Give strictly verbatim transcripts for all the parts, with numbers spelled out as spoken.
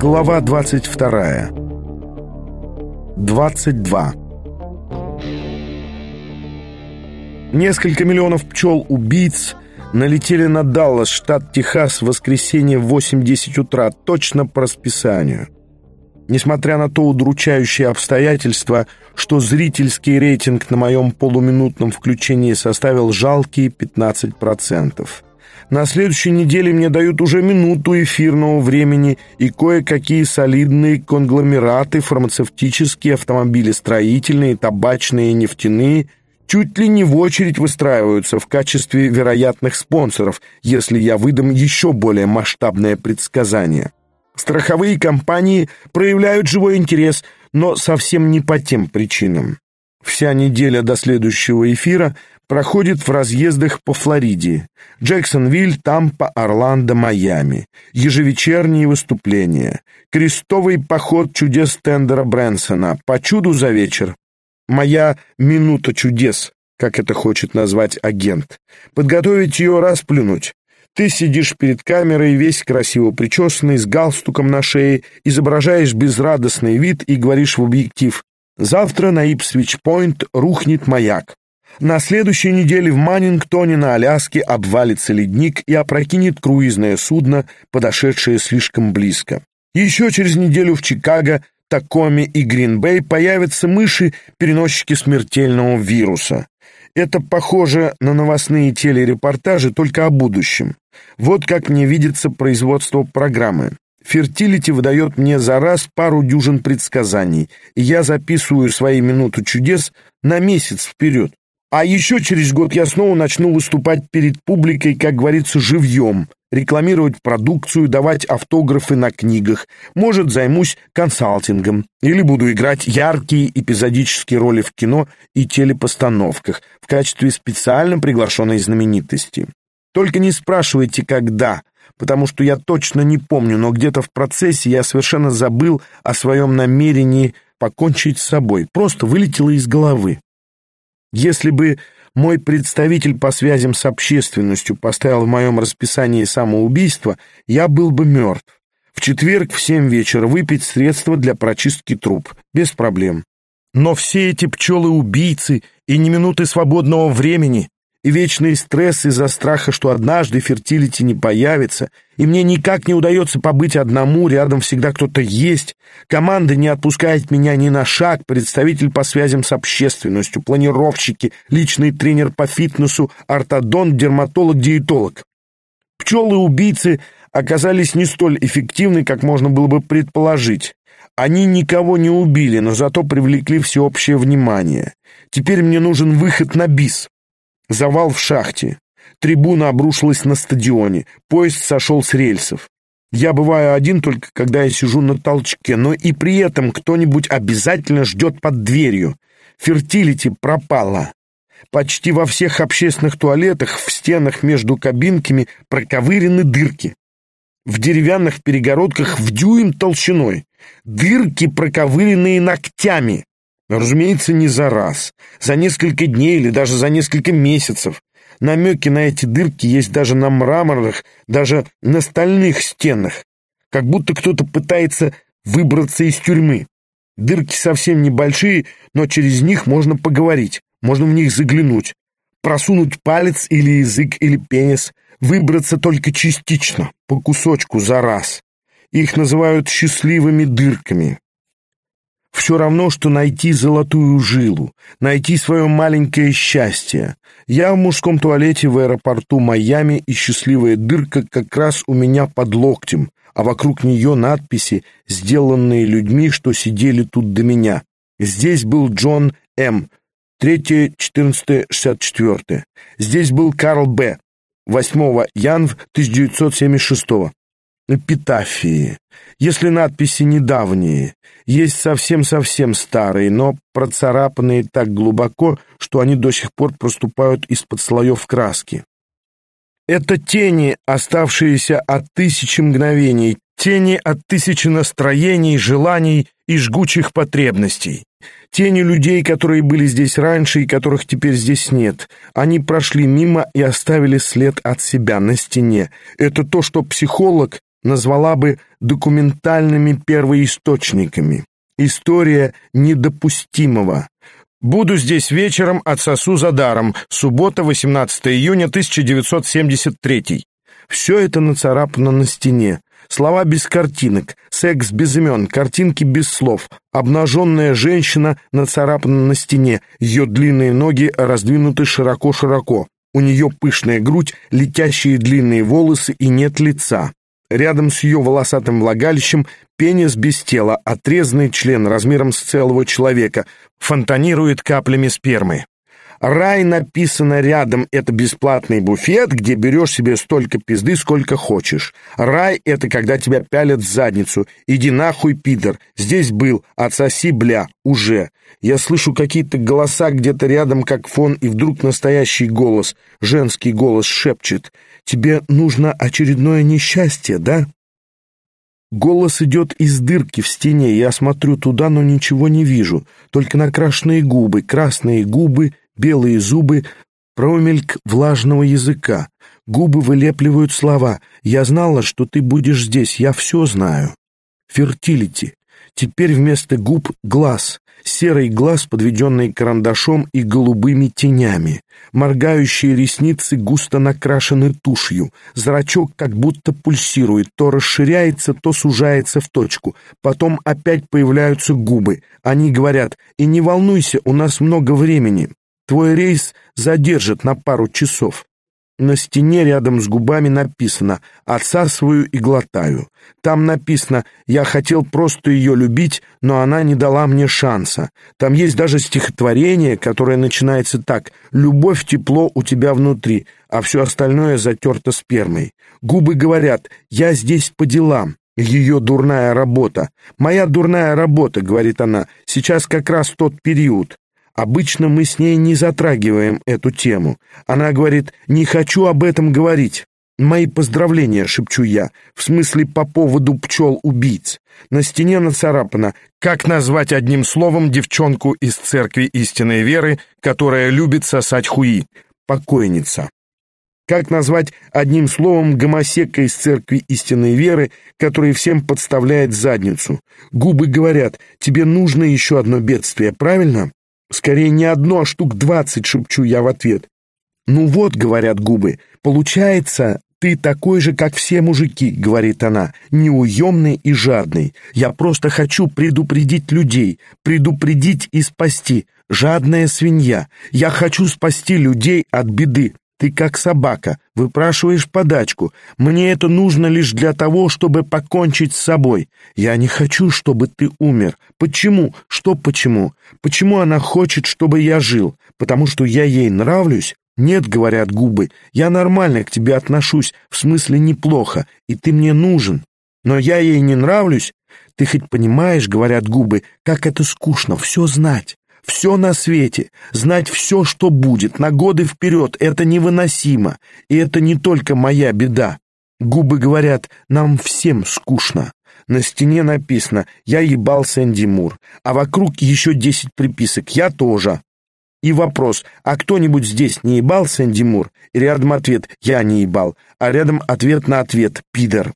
Глава двадцать вторая. двадцать два. Несколько миллионов пчел-убийц налетели на Даллас, штат Техас, в воскресенье в восемь-десять утра, точно по расписанию. Несмотря на то удручающее обстоятельство, что зрительский рейтинг на моем полуминутном включении составил жалкие пятнадцать процентов. На следующей неделе мне дают уже минуту эфирного времени и кое-какие солидные конгломераты, фармацевтические, автомобилестроительные, табачные, нефтяные, чуть ли не в очередь выстраиваются в качестве вероятных спонсоров, если я выдам еще более масштабное предсказание. Страховые компании проявляют живой интерес, но совсем не по тем причинам. Вся неделя до следующего эфира проходит в разъездах по Флориде. Джексонвиль, Тампа, Орландо, Майами. Ежевечерние выступления. Крестовый поход чудес Тендера Брэнсона. По чуду за вечер. Моя «минута чудес», как это хочет назвать агент. Подготовить ее, расплюнуть. Ты сидишь перед камерой, весь красиво причесанный, с галстуком на шее, изображаешь безрадостный вид и говоришь в объектив: «Завтра на Ипсвич-Пойнт рухнет маяк. На следующей неделе в Маннингтоне на Аляске обвалится ледник и опрокинет круизное судно, подошедшее слишком близко. Еще через неделю в Чикаго, Такоме и Грин-Бэй появятся мыши-переносчики смертельного вируса». Это похоже на новостные телерепортажи, только о будущем. Вот как мне видится производство программы. Фертилити выдает мне за раз пару дюжин предсказаний, и я записываю свои минуты чудес на месяц вперед. А еще через год я снова начну выступать перед публикой, как говорится, живьем, рекламировать продукцию, давать автографы на книгах, может, займусь консалтингом или буду играть яркие эпизодические роли в кино и телепостановках в качестве специально приглашенной знаменитости. Только не спрашивайте, когда, потому что я точно не помню, но где-то в процессе я совершенно забыл о своем намерении покончить с собой, просто вылетело из головы. Если бы мой представитель по связям с общественностью поставил в моем расписании самоубийство, я был бы мертв. В четверг в семь вечера выпить средства для прочистки труб. Без проблем. Но все эти пчелы-убийцы и ни минуты свободного времени, и вечный стресс из-за страха, что однажды фертилити не появится, и мне никак не удается побыть одному, рядом всегда кто-то есть, команда не отпускает меня ни на шаг, представитель по связям с общественностью, планировщики, личный тренер по фитнесу, ортодонт, дерматолог, диетолог. Пчелы-убийцы оказались не столь эффективны, как можно было бы предположить. Они никого не убили, но зато привлекли всеобщее внимание. Теперь мне нужен выход на бис. Завал в шахте. Трибуна обрушилась на стадионе. Поезд сошел с рельсов. Я бываю один только, когда я сижу на толчке, но и при этом кто-нибудь обязательно ждет под дверью. Фертилити пропала. Почти во всех общественных туалетах в стенах между кабинками проковырены дырки. В деревянных перегородках в дюйм толщиной. Дырки, проковыренные ногтями. Разумеется, не за раз, за несколько дней или даже за несколько месяцев. Намеки на эти дырки есть даже на мраморных, даже на стальных стенах. Как будто кто-то пытается выбраться из тюрьмы. Дырки совсем небольшие, но через них можно поговорить, можно в них заглянуть, просунуть палец или язык или пенис, выбраться только частично, по кусочку за раз. Их называют счастливыми дырками. Все равно, что найти золотую жилу, найти свое маленькое счастье. Я в мужском туалете в аэропорту Майами, и счастливая дырка как раз у меня под локтем, а вокруг нее надписи, сделанные людьми, что сидели тут до меня. Здесь был Джон М., третье четырнадцатое шестьдесят четвёртое. Здесь был Карл Б., восьмого января тысяча девятьсот семьдесят шестого. Эпитафии. Если надписи недавние, есть совсем-совсем старые, но процарапанные так глубоко, что они до сих пор проступают из-под слоев краски. Это тени, оставшиеся от тысячи мгновений, тени от тысячи настроений, желаний и жгучих потребностей. Тени людей, которые были здесь раньше и которых теперь здесь нет. Они прошли мимо и оставили след от себя на стене. Это то, что психолог назвала бы документальными первоисточниками. История недопустимого. Буду здесь вечером, отсосу за даром. Суббота, восемнадцатое июня тысяча девятьсот семьдесят третий. Все это нацарапано на стене. Слова без картинок, секс без имен, картинки без слов. Обнаженная женщина нацарапана на стене, ее длинные ноги раздвинуты широко-широко. У нее пышная грудь, летящие длинные волосы и нет лица. Рядом с ее волосатым влагалищем пенис без тела, отрезанный член размером с целого человека, фонтанирует каплями спермы. Рай написано рядом, это бесплатный буфет, где берешь себе столько пизды, сколько хочешь. Рай — это когда тебя пялят в задницу. Иди нахуй, пидор, здесь был, отсоси, бля, уже. Я слышу какие-то голоса где-то рядом, как фон, и вдруг настоящий голос, женский голос шепчет: «Тебе нужно очередное несчастье, да?» Голос идет из дырки в стене, я смотрю туда, но ничего не вижу, только накрашенные губы, красные губы, белые зубы, промельк влажного языка. Губы вылепливают слова. «Я знала, что ты будешь здесь, я все знаю». Фертилити. Теперь вместо губ глаз. Серый глаз, подведенный карандашом и голубыми тенями. Моргающие ресницы густо накрашены тушью. Зрачок как будто пульсирует, то расширяется, то сужается в точку. Потом опять появляются губы. Они говорят: «И не волнуйся, у нас много времени. Твой рейс задержат на пару часов». На стене рядом с губами написано: «Отсасываю и глотаю». Там написано: «Я хотел просто ее любить, но она не дала мне шанса». Там есть даже стихотворение, которое начинается так: «Любовь, тепло у тебя внутри», а все остальное затерто спермой. Губы говорят: «Я здесь по делам». Ее дурная работа. «Моя дурная работа», — говорит она, — «сейчас как раз тот период». Обычно мы с ней не затрагиваем эту тему. Она говорит: «Не хочу об этом говорить». «Мои поздравления», — шепчу я, в смысле по поводу пчел-убийц. На стене нацарапано: «Как назвать одним словом девчонку из церкви истинной веры, которая любит сосать хуи?» Покойница. Как назвать одним словом гомосека из церкви истинной веры, который всем подставляет задницу? Губы говорят: «Тебе нужно еще одно бедствие, правильно?» «Скорее не одно, а штук двадцать», — шепчу я в ответ. «Ну вот», — говорят губы, — «получается, ты такой же, как все мужики», — говорит она, — «неуемный и жадный. Я просто хочу предупредить людей, предупредить и спасти. Жадная свинья. Я хочу спасти людей от беды. Ты как собака, выпрашиваешь подачку. Мне это нужно лишь для того, чтобы покончить с собой. Я не хочу, чтобы ты умер. Почему? Что почему? Почему она хочет, чтобы я жил? Потому что я ей нравлюсь? Нет, говорят губы, я нормально к тебе отношусь, в смысле неплохо, и ты мне нужен. Но я ей не нравлюсь? Ты хоть понимаешь, говорят губы, как это скучно, все знать. Все на свете, знать все, что будет, на годы вперед, это невыносимо, и это не только моя беда. Губы говорят: нам всем скучно. На стене написано: «Я ебал Сэнди Мур», а вокруг еще десять приписок: «Я тоже». И вопрос: а кто-нибудь здесь не ебал Сэнди Мур? И рядом ответ: «Я не ебал», а рядом ответ на ответ: «Пидор».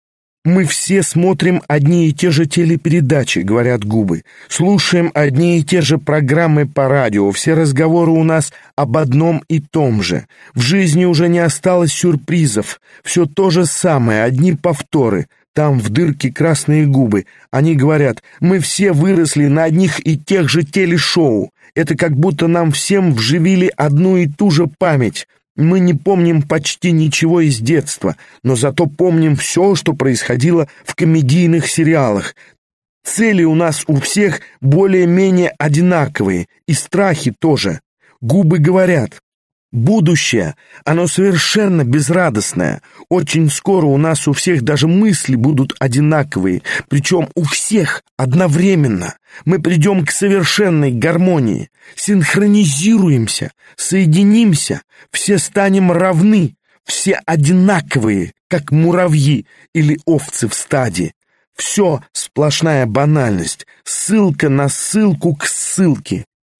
«Мы все смотрим одни и те же телепередачи», — говорят губы, «слушаем одни и те же программы по радио, все разговоры у нас об одном и том же. В жизни уже не осталось сюрпризов, все то же самое, одни повторы». Там в дырке красные губы. Они говорят: «Мы все выросли на одних и тех же телешоу. Это как будто нам всем вживили одну и ту же память». Мы не помним почти ничего из детства, но зато помним все, что происходило в комедийных сериалах. Цели у нас у всех более-менее одинаковые, и страхи тоже. Губы говорят: будущее, оно совершенно безрадостное. Очень скоро у нас у всех даже мысли будут одинаковые, причем у всех одновременно. Мы придем к совершенной гармонии, синхронизируемся, соединимся, все станем равны, все одинаковые, как муравьи или овцы в стаде. Все сплошная банальность, ссылка на ссылку к ссылке.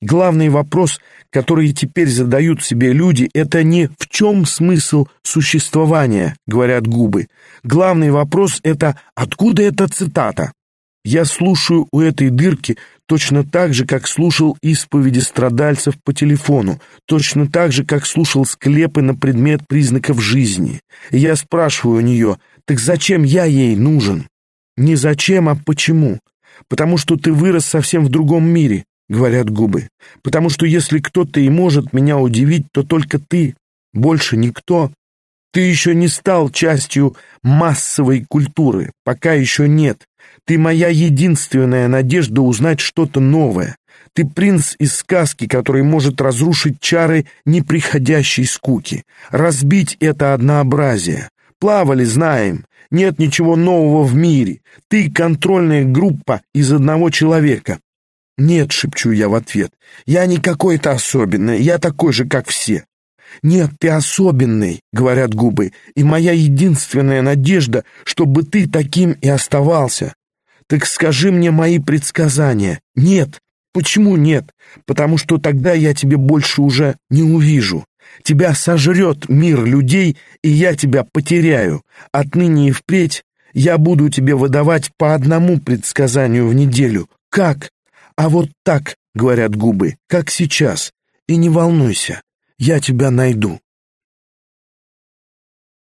Главный вопрос, который теперь задают себе люди, это не «в чем смысл существования», говорят губы. Главный вопрос это «откуда эта цитата?». Я слушаю у этой дырки точно так же, как слушал исповеди страдальцев по телефону, точно так же, как слушал склепы на предмет признаков жизни. И я спрашиваю у нее: так зачем я ей нужен? Не зачем, а почему? Потому что ты вырос совсем в другом мире, говорят губы. Потому что если кто-то и может меня удивить, то только ты, больше никто. Ты еще не стал частью массовой культуры, пока еще нет. Ты моя единственная надежда узнать что-то новое. Ты принц из сказки, который может разрушить чары неприходящей скуки, разбить это однообразие. Плавали, знаем, нет ничего нового в мире. Ты контрольная группа из одного человека. Нет, шепчу я в ответ, я не какой-то особенный, я такой же, как все. Нет, ты особенный, говорят губы, и моя единственная надежда, чтобы ты таким и оставался. Так скажи мне мои предсказания. Нет. Почему нет? Потому что тогда я тебе больше уже не увижу. Тебя сожрет мир людей, и я тебя потеряю. Отныне и впредь я буду тебе выдавать по одному предсказанию в неделю. Как? А вот так, говорят губы, как сейчас. И не волнуйся, я тебя найду.